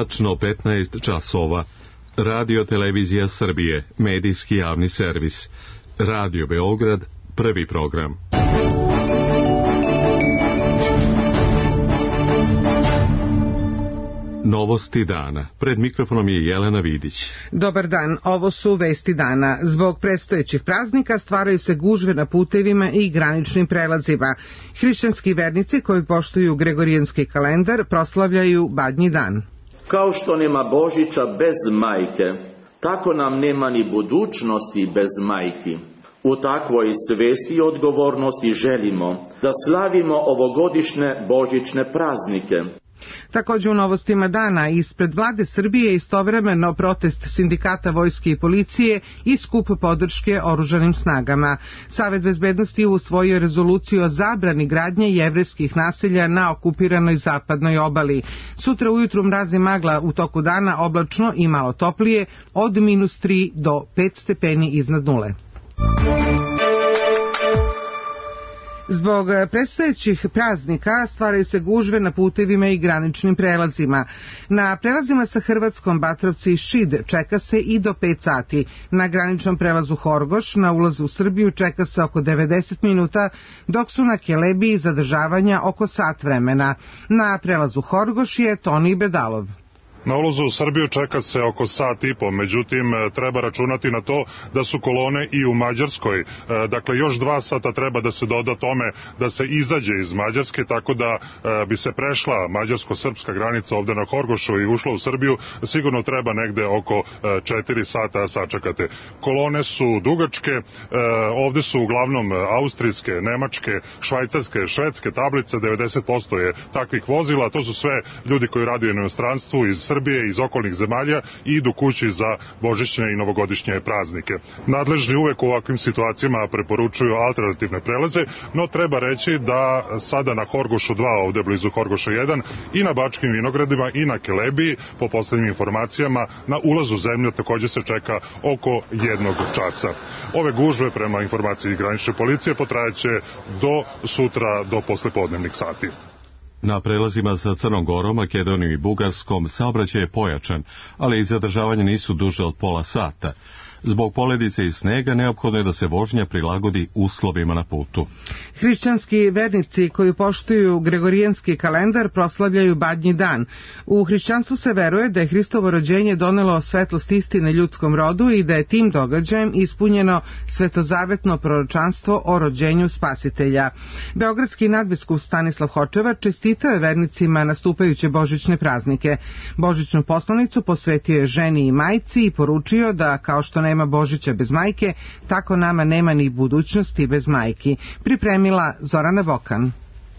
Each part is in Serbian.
tačno 15 časova. Radio Televizija Srbije, medijski javni servis. Radio Beograd, prvi program. Novosti dana. Pred mikrofonom je Jelena Vidić. Dobar dan, ovo su vesti dana. Zbog predstojećih praznika stvaraju se gužve na putevima i graničnim prelazima. Hrišćanski vernici koji poštuju gregorijanski kalendar proslavljaju Badnji dan. Kao što nema Božića bez majke, tako nam nema ni budućnosti bez majki. U takvoj svesti i odgovornosti želimo da slavimo ovogodišnje božićne praznike. Također u novostima dana ispred vlade Srbije istovremeno protest sindikata vojske i policije i skup podrške oružanim snagama. Savet bezbednosti usvojio rezoluciju o zabrani gradnje jevrejskih naselja na okupiranoj zapadnoj obali. Sutra ujutru mrazi magla, u toku dana oblačno i malo toplije od -3 do 5 stepeni iznad nule. Zbog predstojećih praznika stvaraju se gužve na putevima i graničnim prelazima. Na prelazima sa Hrvatskom Batrovci i Šid čeka se i do 5 sati. Na graničnom prelazu Horgoš na ulazu u Srbiju čeka se oko 90 minuta, dok su na Kelebiji zadržavanja oko sat vremena. Na prelazu Horgoš je Toni Bedalov. Na ulazu u Srbiju čeka se oko sat i po, međutim treba računati na to da su kolone i u Mađarskoj, dakle još 2 sata treba da se doda tome da se izađe iz Mađarske, tako da bi se prešla mađarsko-srpska granica ovde na Horgošu i ušla u Srbiju, sigurno treba negde oko 4 sata sačekate. Kolone su dugačke, ovde su uglavnom austrijske, nemačke, švajcarske, švedske tablice, 90% je takvih vozila, to su sve ljudi koji rade u inostranstvu iz Srbije, iz okolnih zemalja i idu kući za božićne i novogodišnje praznike. Nadležni uvek u ovakvim situacijama preporučuju alternativne prelaze, no treba reći da sada na Horgošu 2, ovde blizu Horgoša 1, i na Bačkim Vinogradima i na Kelebiji, po poslednjim informacijama, na ulazu zemlje takođe se čeka oko 1 časa. Ove gužve, prema informaciji granične policije, potrajaće do sutra, do poslepodnevnih sati. Na prelazima sa Crnom Gorom, Makedonijom i Bugarskom saobraćaj je pojačan, ali i zadržavanja nisu duže od pola sata. Zbog poledice i snega neophodno je da se vožnja prilagodi uslovima na putu. Hrišćanski vernici koji poštuju gregorijanski kalendar proslavljaju Badnji dan. U hrišćanstvu se veruje da je Hristovo rođenje donelo svetlost istine ljudskom rodu i da je tim događajem ispunjeno svetozavetno proročanstvo o rođenju Spasitelja. Beogradski nadbiskup Stanislav Hočevar čestitao je vernicima nastupajuće božićne praznike. Božićnu poslanicu posvetio je ženi i majci i poručio da kao što nema Božića bez majke, tako nama nema ni budućnosti bez majki. Pripremila Zorana Vokan.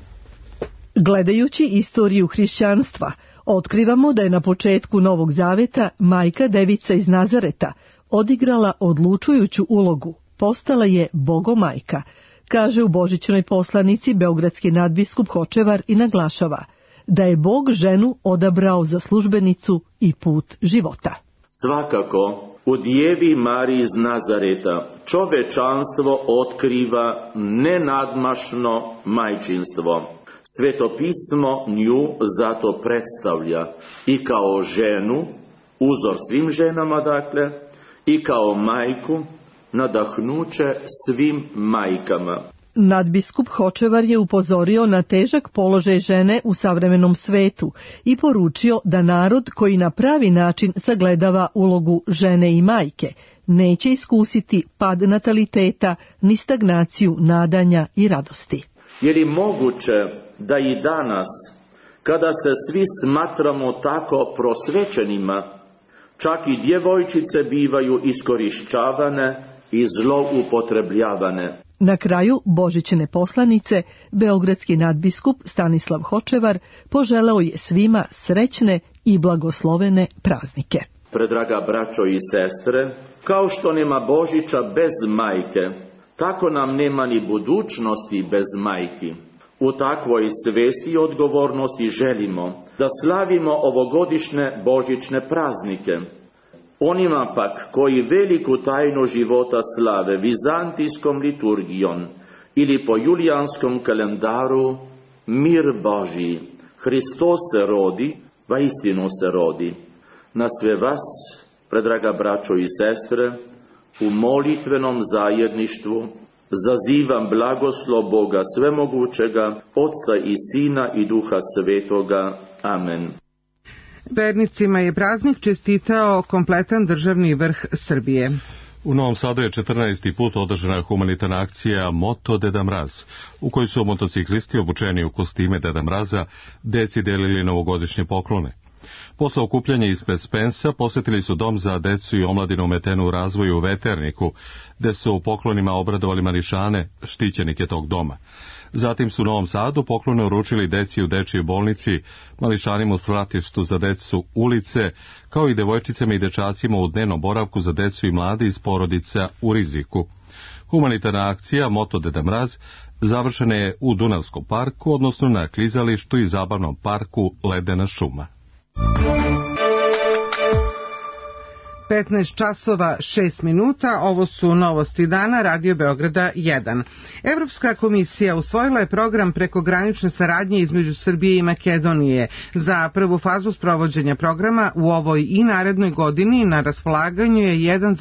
Gledajući istoriju hrišćanstva, otkrivamo da je na početku Novog Zaveta majka Devica iz Nazareta odigrala odlučujuću ulogu, postala je Bogomajka, kaže u božićnoj poslanici beogradski nadbiskup Hočevar i naglašava da je Bog ženu odabrao za službenicu i put života. Svakako, u Djevi Mariji iz Nazareta čovečanstvo otkriva nenadmašno majčinstvo. Svetopismo nju zato predstavlja i kao ženu, uzor svim ženama dakle, i kao majku, nadahnuće svim majkama. Nadbiskup Hočevar je upozorio na težak položaj žene u savremenom svetu i poručio da narod koji na pravi način sagledava ulogu žene i majke neće iskusiti pad nataliteta ni stagnaciju nadanja i radosti. Je li moguće da i danas, kada se svi smatramo tako prosvećenima, čak i djevojčice bivaju iskorišćavane i zloupotrebljavane? Na kraju božićne poslanice, beogradski nadbiskup Stanislav Hočevar poželeo je svima srećne i blagoslovene praznike. Predraga braćo i sestre, kao što nema Božića bez majke, tako nam nema ni budućnosti bez majki. U takvoj svesti i odgovornosti želimo da slavimo ovogodišnje božićne praznike. Onima pak koji veliku tajnu života slave vizantijskom liturgijom ili po julijanskom kalendaru, mir Božji, Hristos se rodi, vaistinu se rodi. Na sve vas, predraga braćo i sestre, u molitvenom zajedništvu zazivam blagoslov Boga Svemogućega, Otca i Sina i Duha Svetoga. Amen. Vernicima je praznik čestitao kompletan državni vrh Srbije. U Novom Sadu je 14. put održana humanitarna akcija Moto Deda Mraz, u kojoj su motociklisti obučeni u kostime Deda Mraza deci delili novogodišnje poklone. Posle okupljanja ispred Spensa posjetili su dom za decu i omladinu ometenu u razvoju u Veterniku, gde su poklonima obradovali mališane, štićenike tog doma. Zatim su u Novom Sadu poklone uručili deci u dečijoj bolnici, mališanima u svratištu za decu Ulice, kao i devojčicama i dečacima u dnevnom boravku za decu i mlade iz porodica u riziku. Humanitarna akcija Moto Deda Mraz završena je u Dunavskom parku, odnosno na klizalištu i zabavnom parku Ledena šuma. 15 časova 6 minuta, ovo su novosti dana, Radio Beograda 1. Evropska komisija usvojila je program prekogranične saradnje između Srbije i Makedonije. Za prvu fazu sprovođenja programa u ovoj i narednoj godini na raspolaganju je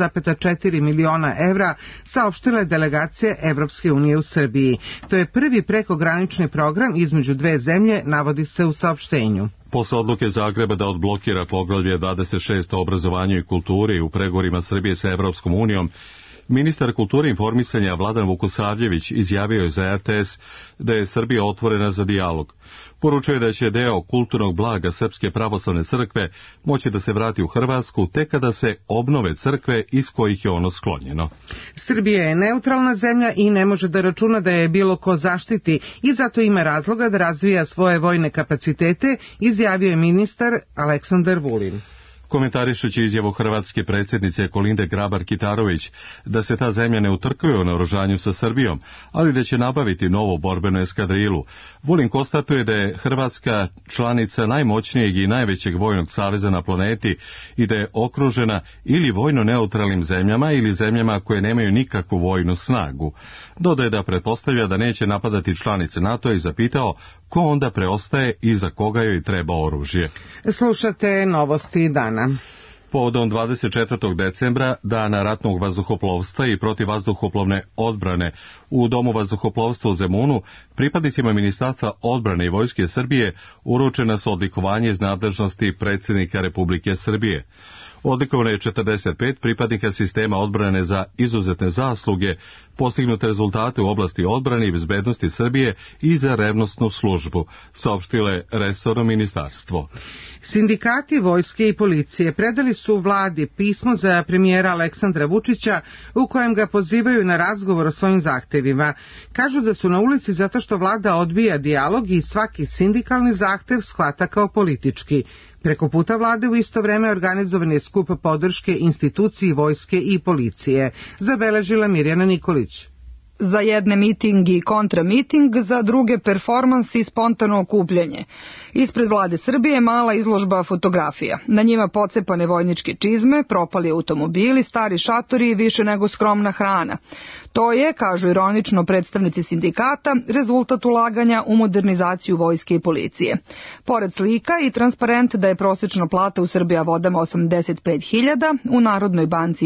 1,4 miliona evra, saopštila delegacija Evropske unije u Srbiji. To je prvi prekogranični program između dve zemlje, navodi se u saopštenju. Posle odluke Zagreba da odblokira poglavlje 26 o obrazovanju i kulturi u pregovorima Srbije sa Evropskom unijom, ministar kulture i informisanja Vladan Vukosavljević izjavio je za RTS da je Srbija otvorena za dijalog. Poručuje da će deo kulturnog blaga Srpske pravoslavne crkve moći da se vrati u Hrvatsku tek kada se obnove crkve iz kojih je ono sklonjeno. Srbija je neutralna zemlja i ne može da računa da je bilo ko zaštiti i zato ima razloga da razvija svoje vojne kapacitete, izjavio je ministar Aleksandar Vulin. Komentarišući izjavu hrvatske predsjednice Kolinde Grabar-Kitarović da se ta zemlja ne utrkuje u naoružanju sa Srbijom, ali da će nabaviti novu borbenu eskadrilu, Vulin konstatuje da je Hrvatska članica najmoćnijeg i najvećeg vojnog saveza na planeti i da je okružena ili vojno neutralnim zemljama ili zemljama koje nemaju nikakvu vojnu snagu. Dodaje da pretpostavlja da neće napadati članice NATO i zapitao ko onda preostaje i za koga joj treba oružje. Slušate novosti dana. Povodom 24. decembra, dana ratnog vazduhoplovstva i protivvazduhoplovne odbrane u Domu vazduhoplovstva u Zemunu, pripadnicima Ministarstva odbrane i Vojske Srbije uručena su odlikovanje iz nadležnosti predsjednika Republike Srbije. Odlikovano je 45 pripadnika sistema odbrane za izuzetne zasluge, postignute rezultate u oblasti odbrane i bezbednosti Srbije i za revnosnu službu, saopštilo je resorno ministarstvo. Sindikati vojske i policije predali su vladi pismo za premijera Aleksandra Vučića u kojem ga pozivaju na razgovor o svojim zahtevima. Kažu da su na ulici zato što vlada odbija dijalog i svaki sindikalni zahtev shvata kao politički. Preko puta vlade u isto vreme organizovan je skup podrške instituciji vojske i policije, zabeležila Mirjana Nikolić. Za jedne miting i kontramiting, za druge performans i spontano okupljanje. Ispred vlade Srbije mala izložba fotografija. Na njima pocepane vojničke čizme, propali automobili, stari šatori i više nego skromna hrana. To je, kažu ironično predstavnici sindikata, rezultat ulaganja u modernizaciju vojske i policije. Pored slika i transparent da je prosječna plata u Srbija vodama 85.000, u Narodnoj banci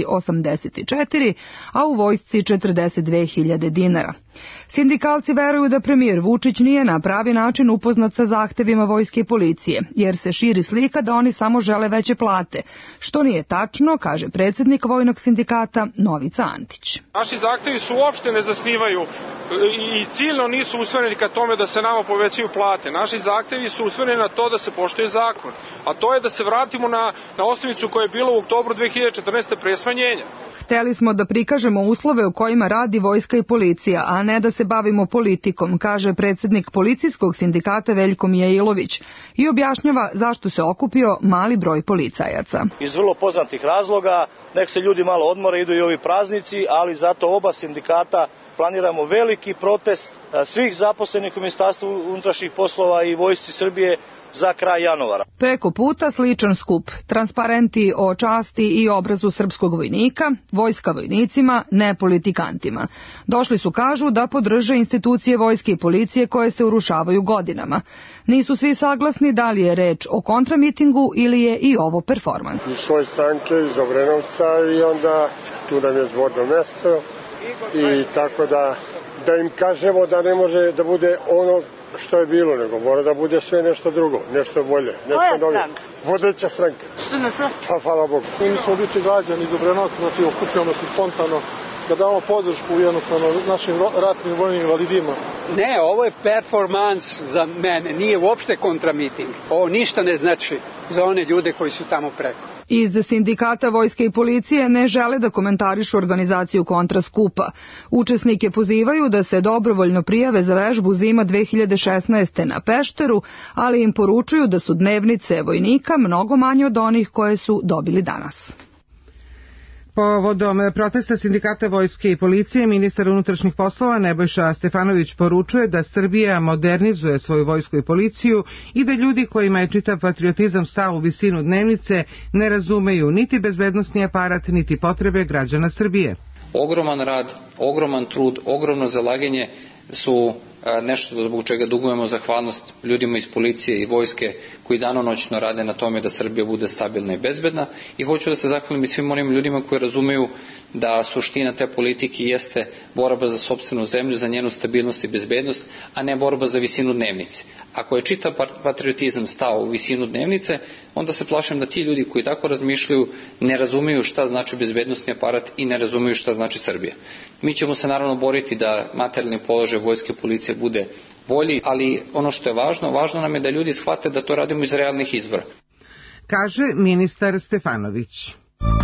84, a u vojsci 42.000 dinara. Sindikalci veruju da premijer Vučić nije na pravi način upoznat sa zahtevima vojske i policije, jer se širi slika da oni samo žele veće plate, što nije tačno, kaže predsjednik vojnog sindikata Novica Antić. Naši zahtevi su uopšte ne zasnivaju i ciljno nisu usmereni ka tome da se nama povećaju plate. Naši zahtevi su usmereni na to da se poštuje zakon, a to je da se vratimo na osnovicu koja je bila u oktobru 2014. pre smanjenja. Hteli smo da prikažemo uslove u kojima radi vojska i policija, a ne da se bavimo politikom, kaže predsjednik policijskog sindikata Veljko Mijailović i objašnjava zašto se okupio mali broj policajaca. Iz vrlo poznatih razloga, nek se ljudi malo odmore, idu i ovi praznici, ali zato oba sindikata planiramo veliki protest svih zaposlenih u Ministarstvu unutrašnjih poslova i Vojsci Srbije za kraj januara. Preko puta sličan skup, transparenti o časti i obrazu srpskog vojnika, vojska vojnicima, ne politikantima. Došli su, kažu, da podrže institucije vojske i policije koje se urušavaju godinama. Nisu svi saglasni da li je reč o kontramitingu ili je i ovo performans. Iz svoje stranke, iz Obrenovca i onda tu nam je zborno mesto i tako da im kažemo da ne može da bude ono što je bilo, nego mora da bude sve nešto drugo, nešto bolje, nešto novije. Vodeća stranka. SNS? Pa hvala Bogu. Mi smo obični građani iz Obrenovca, znači okupljamo se spontano da damo podršku jednostavno našim ratnim vojnim invalidima. Ne, ovo je performans za mene, nije uopšte kontramiting. Ovo ništa ne znači za one ljude koji su tamo preko. Iz sindikata vojske i policije ne žele da komentarišu organizaciju kontraskupa. Učesnike pozivaju da se dobrovoljno prijave za vežbu Zima 2016. na Pešteru, ali im poručuju da su dnevnice vojnika mnogo manje od onih koje su dobili danas. Povodom protesta sindikata vojske i policije, ministar unutrašnjih poslova Nebojša Stefanović poručuje da Srbija modernizuje svoju vojsku i policiju i da ljudi kojima je čitav patriotizam stao u visinu dnevnice ne razumeju niti bezbednosni aparat, niti potrebe građana Srbije. Ogroman rad, ogroman trud, ogromno zalaganje su nešto zbog čega dugujemo zahvalnost ljudima iz policije i vojske koji danonoćno rade na tome da Srbija bude stabilna i bezbedna, i hoću da se zahvalim i svim onim ljudima koji razumeju da suština te politike jeste borba za sopstvenu zemlju, za njenu stabilnost i bezbednost, a ne borba za visinu dnevnice. Ako je čitav patriotizam stao u visinu dnevnice, onda se plašim da ti ljudi koji tako razmišljaju ne razumeju šta znači bezbednosni aparat i ne razumeju šta znači Srbija. Mi ćemo se naravno boriti da materijalni položaj vojske i policije bude bolji, ali ono što je važno nam je da ljudi shvate da to radimo iz realnih izvora. Kaže ministar Stefanović.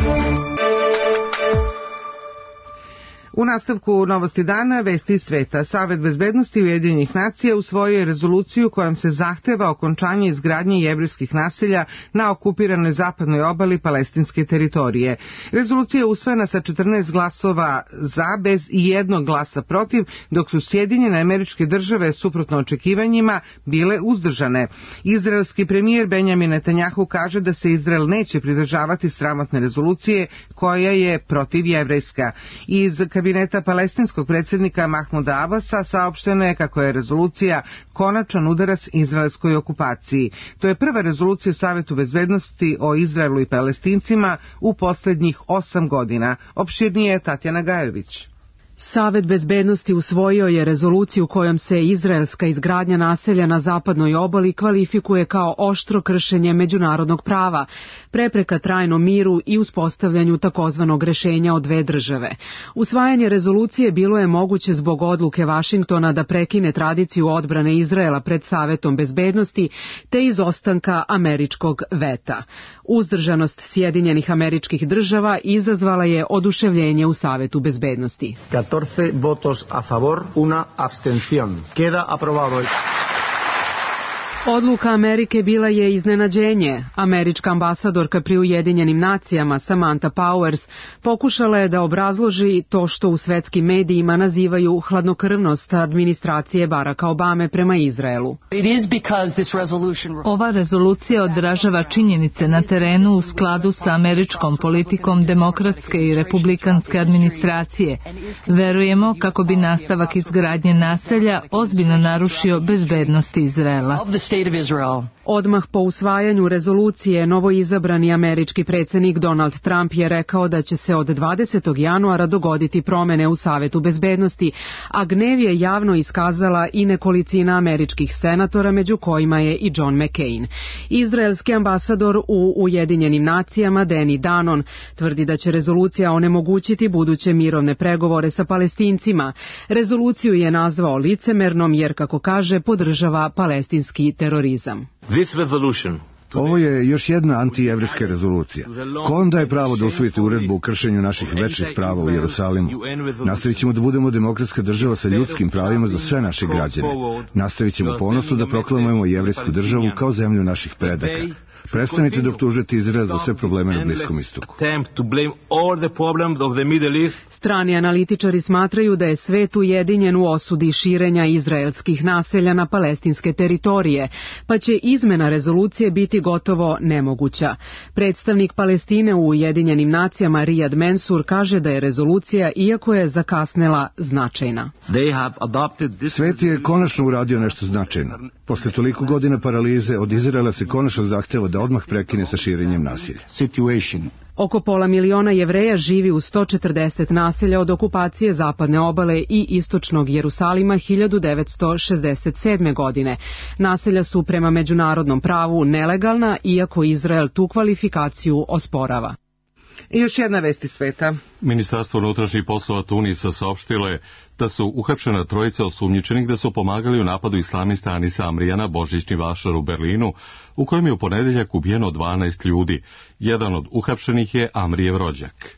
U nastavku Novosti dana, vesti iz sveta. Savet bezbednosti Ujedinjenih nacija usvojio je rezoluciju kojom se zahteva okončanje izgradnje jevrejskih naselja na okupiranoj zapadnoj obali palestinske teritorije. Rezolucija je usvojena sa 14 glasova za, bez i jednog glasa protiv, dok su Sjedinjene Američke Države, suprotno očekivanjima, bile uzdržane. Izraelski premijer Benjamin Netanjahu kaže da se Izrael neće pridržavati sramotne rezolucije koja je protivjevrejska. Iz kabineta palestinskog predsjednika Mahmuda Abasa saopšteno je kako je rezolucija konačan udarac izraelskoj okupaciji. To je prva rezolucija Savetu bezbednosti o Izraelu i Palestincima u posljednjih 8 godina. Opširnije je Tatjana Gajović. Savet bezbednosti usvojio je rezoluciju kojom se izraelska izgradnja naselja na zapadnoj obali kvalifikuje kao oštro kršenje međunarodnog prava, prepreka trajnom miru i uspostavljanju takozvanog rešenja o dve države. Usvajanje rezolucije bilo je moguće zbog odluke Vašingtona da prekine tradiciju odbrane Izraela pred Savetom bezbednosti te izostanka američkog veta. Uzdržanost Sjedinjenih Američkih Država izazvala je oduševljenje u Savetu bezbednosti. 14 votos a favor, una abstención. Queda aprobado. Odluka Amerike bila je iznenađenje. Američka ambasadorka pri Ujedinjenim nacijama Samantha Powers pokušala je da obrazloži to što u svetskim medijima nazivaju hladnokrvnost administracije Baracka Obame prema Izraelu. Ova rezolucija odražava činjenice na terenu u skladu sa američkom politikom demokratske i republikanske administracije. Verujemo kako bi nastavak izgradnje naselja ozbiljno narušio bezbednost Izraela. Odmah po usvajanju rezolucije novoizabrani američki predsjednik Donald Trump je rekao da će se od 20. januara dogoditi promene u Savetu bezbednosti, a gnev je javno iskazala i nekolicina američkih senatora, među kojima je i John McCain. Izraelski ambasador u Ujedinjenim nacijama Danny Danon tvrdi da će rezolucija onemogućiti buduće mirovne pregovore sa Palestincima. Rezoluciju je nazvao licemernom jer, kako kaže, podržava palestinski terorizam. This resolution Ovo je još jedna antijevrijska rezolucija. Ko onda je pravo da usvojite uredbu o kršenju naših večnih prava u Jerusalimu? Nastavit ćemo da budemo demokratska država sa ljudskim pravima za sve naše građane. Nastavit ćemo ponosno da proklamujemo jevrijsku državu kao zemlju naših predaka. Prestanite da optužujete Izrael za sve probleme na Bliskom istoku. Strani analitičari smatraju da je svet ujedinjen u osudi širenja izraelskih naselja na palestinske teritorije, pa će izmena rezolucije biti gotovo nemoguća. Predstavnik Palestine u Ujedinjenim nacijama Riyad Mansour kaže da je rezolucija, iako je zakasnela, značajna. Svet je konačno uradio nešto značajno. Posle toliko godina paralize od Izraela se konačno zahteva da odmah prekine sa širenjem nasilja. Oko 500 miliona Jevreja živi u 140 naselja od okupacije zapadne obale i istočnog Jerusalima 1967. godine. Naselja su prema međunarodnom pravu nelegalna, iako Izrael tu kvalifikaciju osporava. I još jedna vest iz sveta. Ministarstvo unutrašnjih poslova Tunisa saopštilo je da su uhapšena trojica osumnjičenih da su pomagali u napadu islamista Anisa Amrija na božićni vašar u Berlinu, u kojem je u ponedeljak ubijeno 12 ljudi. Jedan od uhapšenih je Amrijev rođak.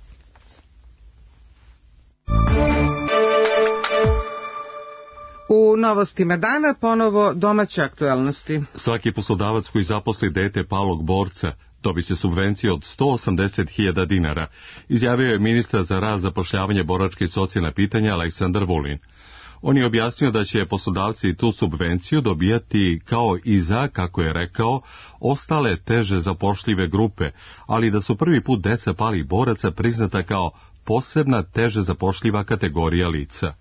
U novostima dana ponovo domaće aktualnosti. Svaki poslodavac koji zaposli dete palog borca dobit će subvencije od 180.000 dinara, izjavio je ministar za rad, zapošljavanje, boračke i socijalna pitanja Aleksandar Vulin. On je objasnio da će poslodavci tu subvenciju dobijati kao i za, kako je rekao, ostale teže zapošljive grupe, ali da su prvi put deca palih boraca priznata kao posebna teže zapošljiva kategorija lica.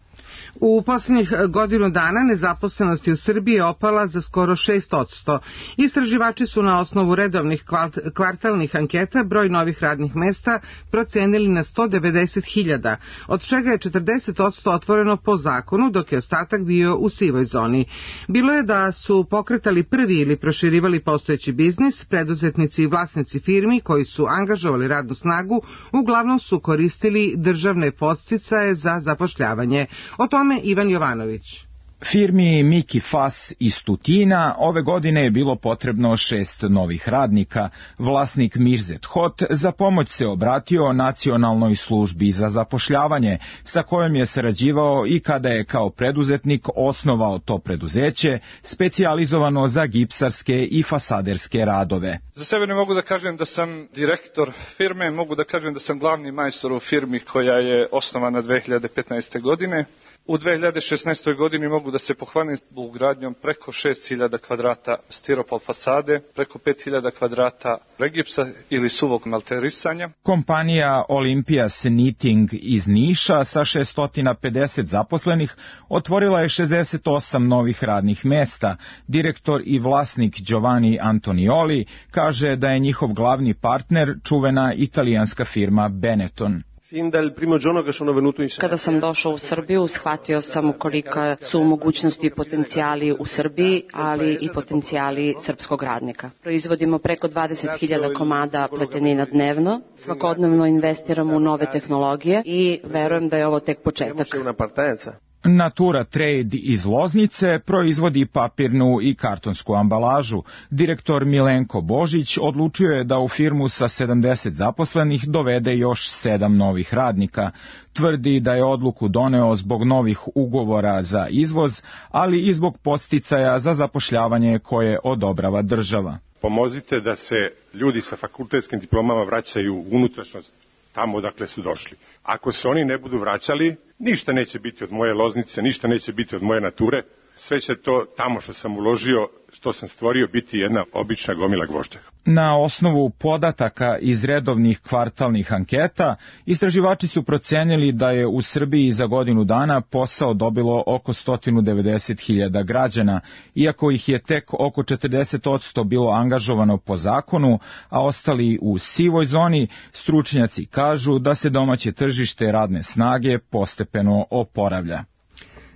U posljednjih godinu dana nezaposlenost u Srbiji je opala za skoro 6%. Istraživači su na osnovu redovnih kvartalnih anketa broj novih radnih mesta procenili na 190.000, od čega je 40% otvoreno po zakonu, dok je ostatak bio u sivoj zoni. Bilo je da su pokretali prvi ili proširivali postojeći biznis, preduzetnici i vlasnici firmi koji su angažovali radnu snagu, uglavnom su koristili državne podsticaje za zapošljavanje. O tome Ivan Jovanović. Firmi Miki Fas iz Tutina ove godine je bilo potrebno 6 novih radnika. Vlasnik Mirzet Hot za pomoć se obratio Nacionalnoj službi za zapošljavanje, sa kojom je sarađivao i kada je kao preduzetnik osnovao to preduzeće, specijalizovano za gipsarske i fasaderske radove. Za sebe ne mogu da kažem da sam direktor firme, mogu da kažem da sam glavni majstor u firmi koja je osnovana 2015. godine. U 2016. godini mogu da se pohvalim ugradnjom preko 6.000 kvadrata stiropor fasade, preko 5.000 kvadrata regipsa ili suvog malterisanja. Kompanija Olympias Knitting iz Niša sa 650 zaposlenih otvorila je 68 novih radnih mesta. Direktor i vlasnik Giovanni Antonioli kaže da je njihov glavni partner čuvena italijanska firma Benetton. Kada sam došao u Srbiju, shvatio sam koliko su mogućnosti i potencijali u Srbiji, ali i potencijali srpskog radnika. Proizvodimo preko 20.000 komada pletenina dnevno, svakodnevno investiramo u nove tehnologije i verujem da je ovo tek početak. Natura Trade iz Loznice proizvodi papirnu i kartonsku ambalažu. Direktor Milenko Božić odlučio je da u firmu sa 70 zaposlenih dovede još 7 novih radnika. Tvrdi da je odluku doneo zbog novih ugovora za izvoz, ali i zbog podsticaja za zapošljavanje koje odobrava država. Pomozite da se ljudi sa fakultetskim diplomama vraćaju u unutrašnjost tamo odakle su došli. Ako se oni ne budu vraćali, ništa neće biti od moje Loznice, ništa neće biti od moje Nature, sve će to tamo što sam uložio, što sam stvorio, biti jedna obična gomila gvožđaka. Na osnovu podataka iz redovnih kvartalnih anketa, istraživači su procenili da je u Srbiji za godinu dana posao dobilo oko 190.000 građana, iako ih je tek oko 40% bilo angažovano po zakonu, a ostali u sivoj zoni. Stručnjaci kažu da se domaće tržište radne snage postepeno oporavlja.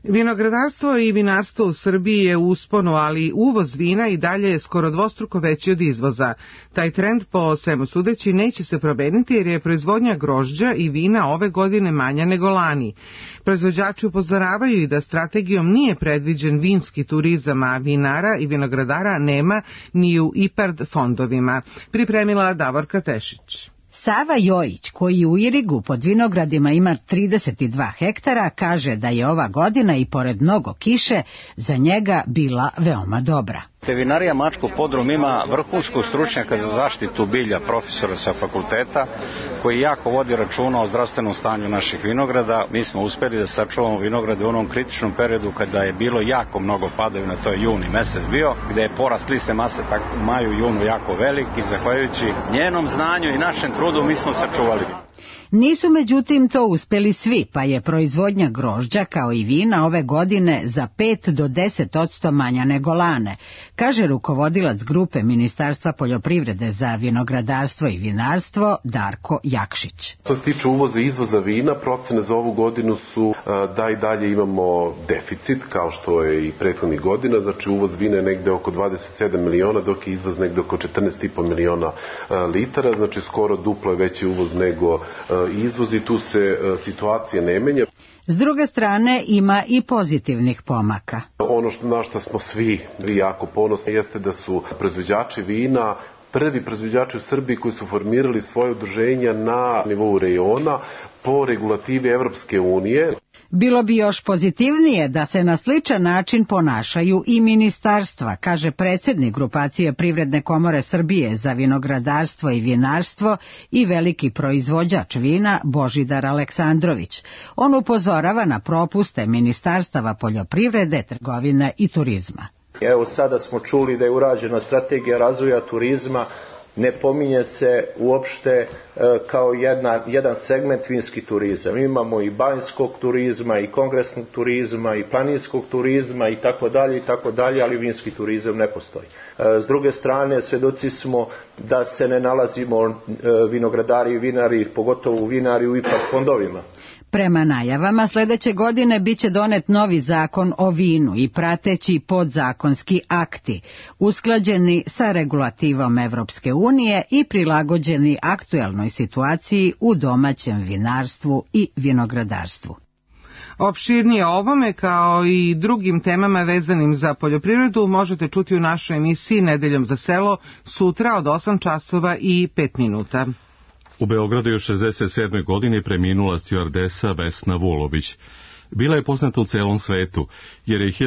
Vinogradarstvo i vinarstvo u Srbiji je u usponu, ali uvoz vina i dalje je skoro dvostruko veći od izvoza. Taj trend, po svemu sudeći, neće se promeniti jer je proizvodnja grožđa i vina ove godine manja nego lani. Proizvođači upozoravaju i da strategijom nije predviđen vinski turizam, a vinara i vinogradara nema ni u IPARD fondovima. Pripremila Davorka Tešić. Sava Jojić, koji u Irigu pod vinogradima ima 32 hektara, kaže da je ova godina i pored mnogo kiše za njega bila veoma dobra. Vinarija Mačko Podrum ima vrhunskog stručnjaka za zaštitu bilja, profesora sa fakulteta, koji jako vodi računa o zdravstvenom stanju naših vinograda. Mi smo uspeli da sačuvamo vinograde u onom kritičnom periodu kada je bilo jako mnogo padavina, to je juni mesec bio, gde je porast liste mase u maju i junu jako velik i zahvaljujući njenom znanju i našem trudu mi smo sačuvali. Nisu međutim to uspeli svi, pa je proizvodnja grožđa kao i vina ove godine za 5 do 10% manja nego lane, kaže rukovodilac grupe Ministarstva poljoprivrede za vinogradarstvo i vinarstvo Darko Jakšić. Što se tiče uvoza i izvoza vina, procene za ovu godinu su da i dalje imamo deficit, kao što je i prethodnih godina, znači uvoz vina je negde oko 27 miliona, dok je izvoz negde oko 14,5 miliona litara, znači skoro duplo je veći uvoz nego izvoz i tu se situacija ne menja. S druge strane ima i pozitivnih pomaka. Ono na što smo svi jako ponosni jeste da su proizvođači vina prvi proizvođači u Srbiji koji su formirali svoje udruženja na nivou rejona po regulativi Evropske unije. Bilo bi još pozitivnije da se na sličan način ponašaju i ministarstva, kaže predsjednik grupacije Privredne komore Srbije za vinogradarstvo i vinarstvo i veliki proizvođač vina Božidar Aleksandrović. On upozorava na propuste ministarstava poljoprivrede, trgovine i turizma. Evo sada smo čuli da je urađena strategija razvoja turizma, ne pominje se uopšte kao jedan segment vinski turizam. Imamo i banjskog turizma, i kongresnog turizma, i planinskog turizma i tako dalje, ali vinski turizam ne postoji. S druge strane, svedoci smo da se ne nalazimo vinogradari i vinari, pogotovo vinari u IPARD fondovima. Prema najavama, sljedeće godine biće donet novi zakon o vinu i prateći podzakonski akti, usklađeni sa regulativom Evropske unije i prilagođeni aktuelnoj situaciji u domaćem vinarstvu i vinogradarstvu. Opširnije o ovome kao i drugim temama vezanim za poljoprivredu možete čuti u našoj emisiji Nedeljom za selo sutra od 8 časova i 5 minuta. U Beogradu je u 67. godini preminula stjuardesa Vesna Vulović. Bila je poznata u celom svetu, jer je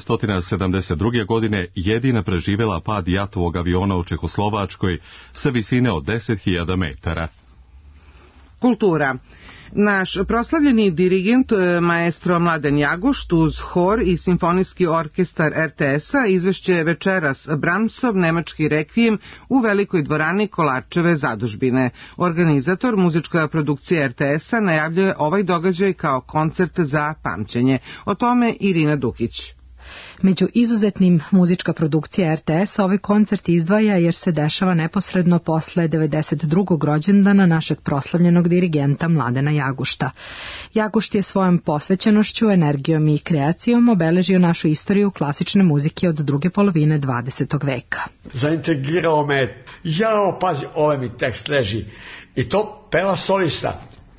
1972. godine jedina preživjela pad jatovog aviona u Čehoslovačkoj sa visine od 10.000 metara. Kultura. Naš proslavljeni dirigent maestro Mladen Jagušt uz hor i simfonijski orkestar RTS-a izvešće večeras Brahmsov nemački rekvijem u velikoj dvorani Kolarčeve zadužbine. Organizator muzička produkcija RTS-a najavljuje ovaj događaj kao koncert za pamćenje. O tome Irina Dukić. Među izuzetnim muzička produkcija RTS ovaj koncert izdvaja jer se dešava neposredno posle 92. rođendana našeg proslavljenog dirigenta Mladena Jagušta. Jagušt je svojom posvećenošću, energijom i kreacijom obeležio našu istoriju klasične muzike od druge polovine 20. veka. Zaintegrirao me, pazi, ovaj mi tekst leži i to peva solista.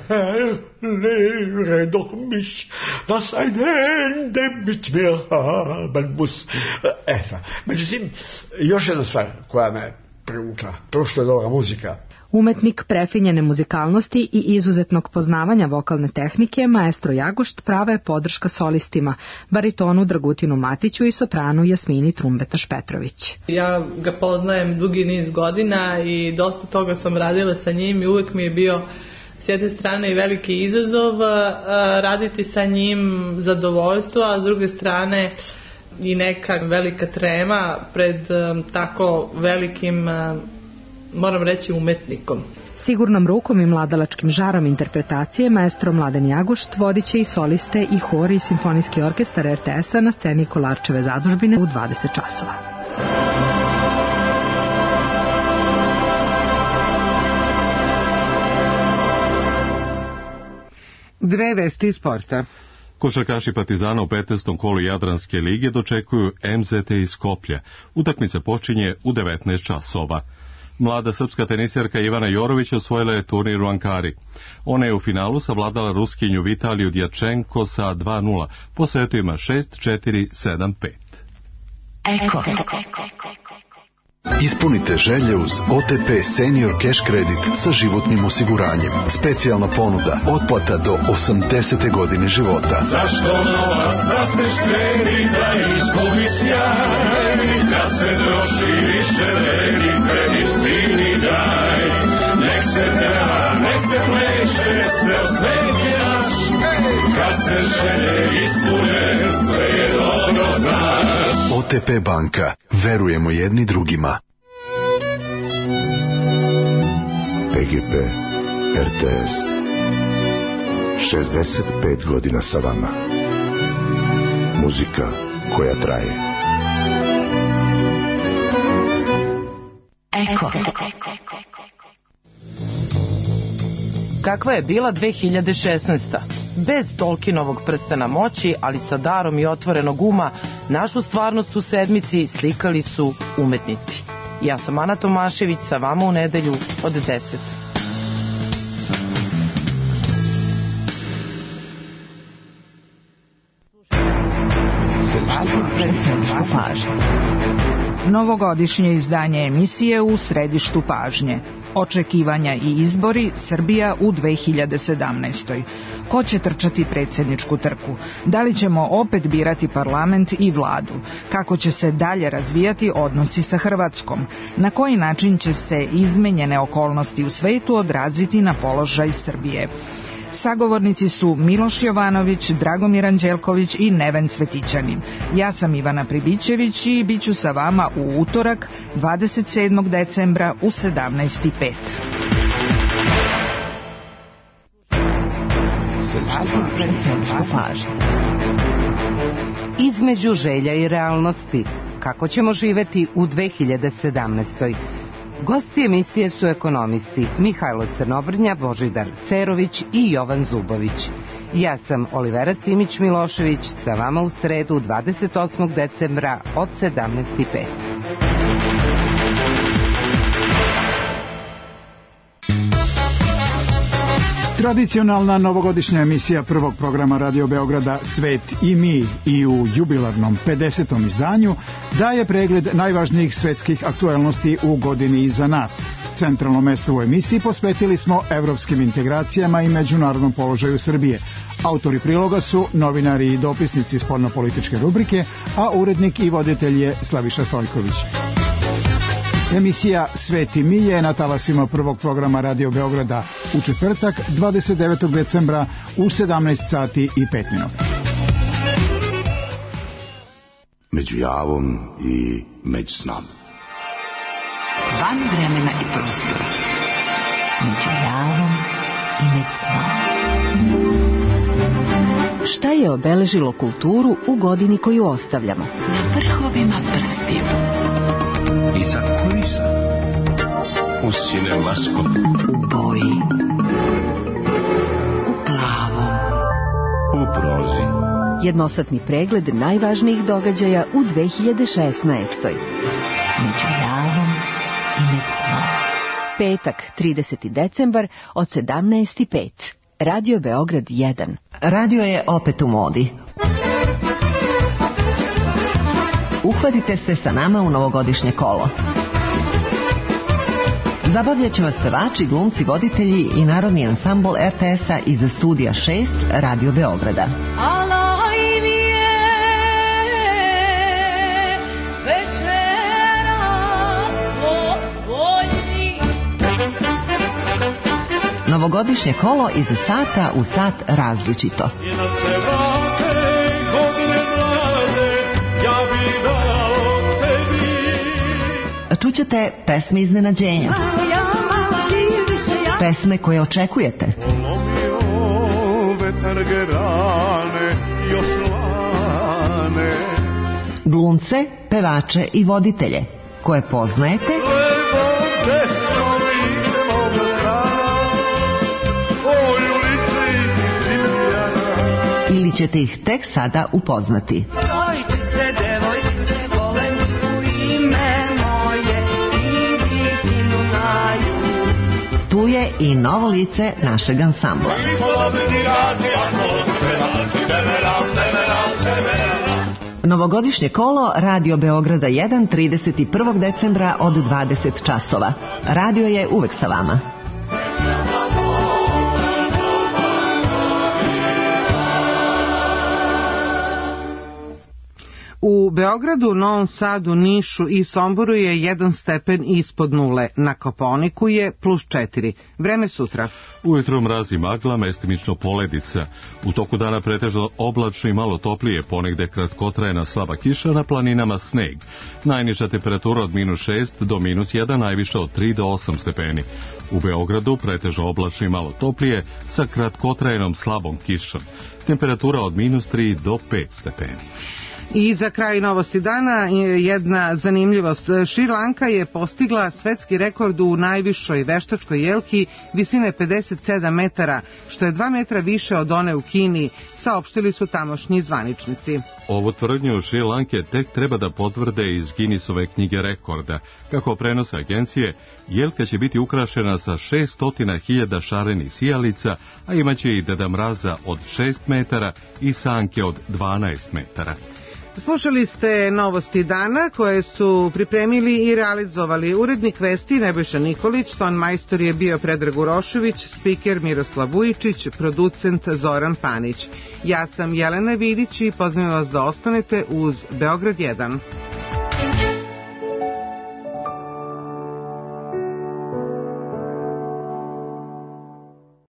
Lehre doch mich, dass ein Ende mit mir haben muss. Međutim, još jedna stvar koja me privukla, prošto je dobra muzika. Umetnik prefinjene muzikalnosti i izuzetnog poznavanja vokalne tehnike, maestro Jagušt prava je podrška solistima, baritonu Dragutinu Matiću i sopranu Jasmini Trumbetaš Petrović. Ja ga poznajem dugi niz godina i dosta toga sam radila sa njim i uvek mi je bio s jedne strane i veliki izazov raditi sa njim zadovoljstvo, a s druge strane i neka velika trema pred tako velikim, moram reći, umetnikom. Sigurnom rukom i mladalačkim žarom interpretacije maestro Mladen Jagušt vodit će i soliste i hor i simfonijski orkestar RTS-a na sceni Kolarčeve zadužbine u 20 časova. Dve vesti iz sporta. Košarkaši Partizana u 15. kolu Jadranske lige dočekuju MZT iz Skoplja. Utakmica počinje u 19 časova. Mlada srpska tenisjerka Ivana Jorović osvojila je turnir u Ankari. Ona je u finalu savladala Ruskinju Vitaliju Djačenko sa 2:0 po setovima 6-4, 7-5. Eko. Ispunite želje uz OTP Senior Cash Credit sa životnim osiguranjem. Specijalna ponuda, otplata do 80. godine života. Zašto novac da se štedi, da izgubi sjaj, kad se troši više vredi, kredit divni daj. Nek se peva, nek se pleše, sve o sveti naš, kad se želje ispune, sve je dobro znaš. OTP banka, verujemo jedni drugima. PGP RTS 65 godina sa vama. Muzika koja traje. Eko. Kakva je bila 2016. Bez Tolkienovog prstena moći, ali sa darom i otvorenog uma, našu stvarnost u sedmici slikali su umetnici. Ja sam Ana Tomašević, sa vama u nedelju od 10. Novogodišnje izdanje emisije u središtu pažnje. Očekivanja i izbori Srbija u 2017. Ko će trčati predsjedničku trku? Da li ćemo opet birati parlament i vladu? Kako će se dalje razvijati odnosi sa Hrvatskom? Na koji način će se izmenjene okolnosti u svetu odraziti na položaj Srbije? Sagovornici su Miloš Jovanović, Dragomir Anđelković i Neven Cvetićanin. Ja sam Ivana Pribićević i bit ću sa vama u utorak 27. decembra u 17:05. Između želja i realnosti. Kako ćemo živeti u 2017. Gosti emisije su ekonomisti Mihajlo Crnobrnja, Božidar Cerović i Jovan Zubović. Ja sam Olivera Simić-Milošević, sa vama u sredu 28. decembra od 17:05. Tradicionalna novogodišnja emisija prvog programa Radio Beograda Svet i mi i u jubilarnom 50. izdanju daje pregled najvažnijih svetskih aktuelnosti u godini iza nas. Centralno mesto u emisiji posvetili smo evropskim integracijama i međunarodnom položaju Srbije. Autori priloga su novinari i dopisnici spoljnopolitičke rubrike, a urednik i voditelj je Slaviša Stojković. Emisija Svet i mi je na talasima prvog programa Radio Beograda u četvrtak 29. decembra u 17:05. Među javom i među snom. Van vremena i prostora. Među javom i među snom. Šta je obeležilo kulturu u godini koju ostavljamo? Na vrhovima prstiju. Iza kulisa. U cinemaskopu. U boji. U plavom. U prozi. Jednosatni pregled najvažnijih događaja u 2016. Među javom i među snom. Petak, 30. decembar od 17:05. Radio Beograd 1. Radio je opet u modi. Uhvatite se sa nama u novogodišnje kolo. Zabavljat će vas pevači, glumci, voditelji i narodni ansambl RTS-a iz studija 6 Radio Beograda. Novogodišnje kolo iz sata u sat različito. Čućete pesme iznenađenja, pesme koje očekujete, glumce, pevače i voditelje koje poznajete ili ćete ih tek sada upoznati. Tu je i novo lice našeg ansambla. Novogodišnje kolo Radio Beograda 1 31. decembra od 20 časova. Radio je uvek sa vama. U Beogradu, Novom Sadu, Nišu i Somboru je 1 stepen ispod nule. Na Kopaoniku je +4. Vreme sutra. Ujutro mrazi magla, mestimično poledica. U toku dana pretežno oblačno i malo toplije, ponegde kratkotrajna slaba kiša, na planinama sneg. Najniža temperatura od -6 do -1, najviša od 3 do 8 stepeni. U Beogradu pretežno oblačno i malo toplije, sa kratkotrajnom slabom kišom. Temperatura od -3 do 5 stepeni. I za kraj novosti dana jedna zanimljivost. Šri Lanka je postigla svetski rekord u najvišoj veštačkoj jelki visine 57 metara, što je 2 metra više od one u Kini, saopštili su tamošnji zvaničnici. Ovu tvrdnju Šri Lanke tek treba da potvrde iz Guinnessove knjige rekorda. Kako prenose agencije, jelka će biti ukrašena sa 600.000 šarenih sijalica, a imaće i Deda Mraza od 6 metara i sanke od 12 metara. Slušali ste novosti dana koje su pripremili i realizovali urednik vesti Nebojša Nikolić, ton majstor je bio Predrag Urošević, spiker Miroslav Vujičić, producent Zoran Panić. Ja sam Jelena Vidić i pozivam vas da ostanete uz Beograd 1.